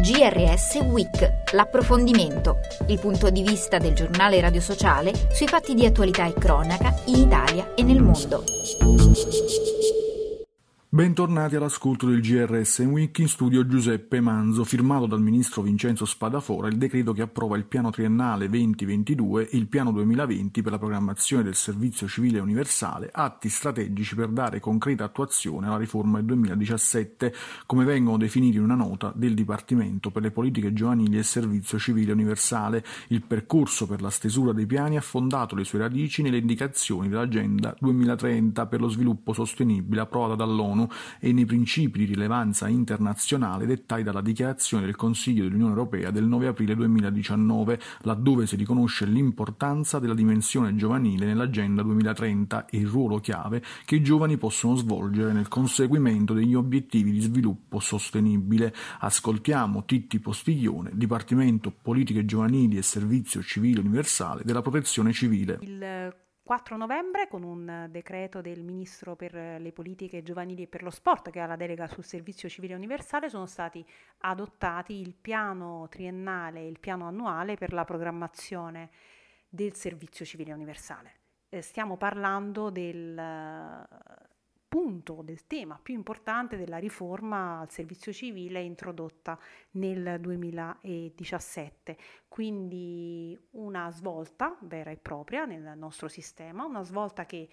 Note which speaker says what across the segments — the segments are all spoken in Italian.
Speaker 1: GRS Week, l'approfondimento, il punto di vista del giornale Radio Sociale sui fatti di attualità e cronaca in Italia e nel mondo.
Speaker 2: Bentornati all'ascolto del GRS Week, in studio Giuseppe Manzo. Firmato dal ministro Vincenzo Spadafora il decreto che approva il piano triennale 2022 e il piano 2020 per la programmazione del servizio civile universale, atti strategici per dare concreta attuazione alla riforma del 2017, come vengono definiti in una nota del Dipartimento per le politiche giovanili e servizio civile universale. Il percorso per la stesura dei piani ha fondato le sue radici nelle indicazioni dell'Agenda 2030 per lo sviluppo sostenibile approvata dall'ONU e nei principi di rilevanza internazionale dettati dalla dichiarazione del Consiglio dell'Unione Europea del 9 aprile 2019, laddove si riconosce l'importanza della dimensione giovanile nell'Agenda 2030 e il ruolo chiave che i giovani possono svolgere nel conseguimento degli obiettivi di sviluppo sostenibile. Ascoltiamo Titti Postiglione, Dipartimento Politiche Giovanili e Servizio Civile Universale della Protezione Civile.
Speaker 3: Il 4 novembre, con un decreto del Ministro per le politiche giovanili e per lo sport, che ha la delega sul servizio civile universale, sono stati adottati il piano triennale e il piano annuale per la programmazione del servizio civile universale. Stiamo parlando del punto, del tema più importante della riforma al servizio civile introdotta nel 2017, quindi una svolta vera e propria nel nostro sistema, una svolta che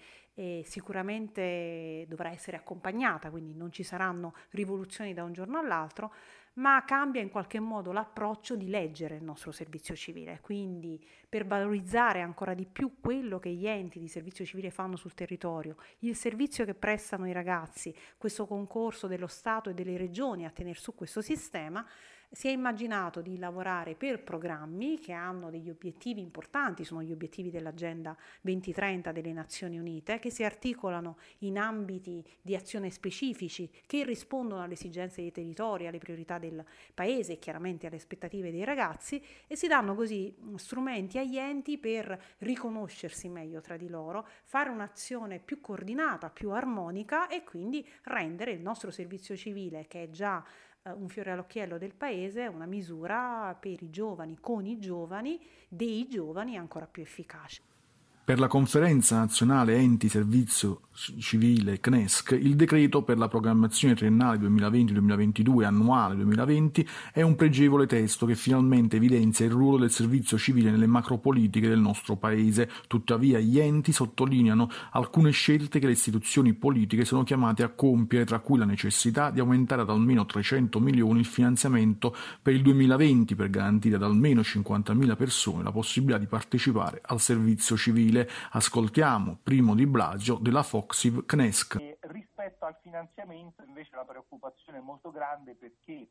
Speaker 3: sicuramente dovrà essere accompagnata, quindi non ci saranno rivoluzioni da un giorno all'altro, ma cambia in qualche modo l'approccio di leggere il nostro servizio civile, quindi per valorizzare ancora di più quello che gli enti di servizio civile fanno sul territorio, il servizio che prestano i ragazzi, questo concorso dello Stato e delle regioni a tenere su questo sistema. Si è immaginato di lavorare per programmi che hanno degli obiettivi importanti, sono gli obiettivi dell'Agenda 2030 delle Nazioni Unite, che si articolano in ambiti di azione specifici che rispondono alle esigenze dei territori, alle priorità del paese e chiaramente alle aspettative dei ragazzi, e si danno così strumenti agli enti per riconoscersi meglio tra di loro, fare un'azione più coordinata, più armonica e quindi rendere il nostro servizio civile, che è già un fiore all'occhiello del paese, una misura per i giovani, con i giovani, dei giovani ancora più efficace.
Speaker 2: Per la Conferenza Nazionale Enti Servizio Civile CNESC, il decreto per la programmazione triennale 2020-2022 e annuale 2020 è un pregevole testo che finalmente evidenzia il ruolo del servizio civile nelle macropolitiche del nostro Paese. Tuttavia gli enti sottolineano alcune scelte che le istituzioni politiche sono chiamate a compiere, tra cui la necessità di aumentare ad almeno 300 milioni il finanziamento per il 2020 per garantire ad almeno 50.000 persone la possibilità di partecipare al servizio civile. Ascoltiamo Primo Di Blasio della Foxiv CNESC.
Speaker 4: Rispetto al finanziamento invece la preoccupazione è molto grande, perché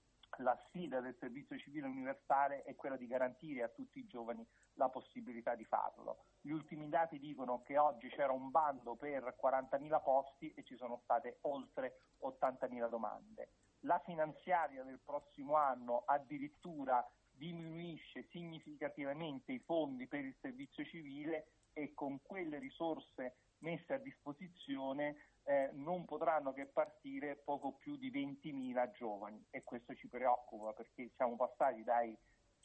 Speaker 4: la sfida del servizio civile universale è quella di garantire a tutti i giovani la possibilità di farlo. Gli ultimi dati dicono che oggi c'era un bando per 40.000 posti e ci sono state oltre 80.000 domande. La finanziaria del prossimo anno addirittura diminuisce significativamente i fondi per il servizio civile, e con quelle risorse messe a disposizione non potranno che partire poco più di 20.000 giovani, e questo ci preoccupa, perché siamo passati dai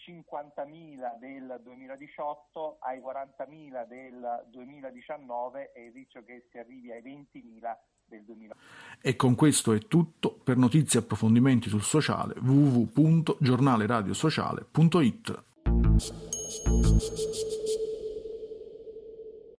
Speaker 4: 50.000 del 2018 ai 40.000 del 2019 e il rischio che si arrivi ai 20.000 del 2020.
Speaker 2: E con questo è tutto. Per notizie e approfondimenti sul sociale www.giornaleradiosociale.it.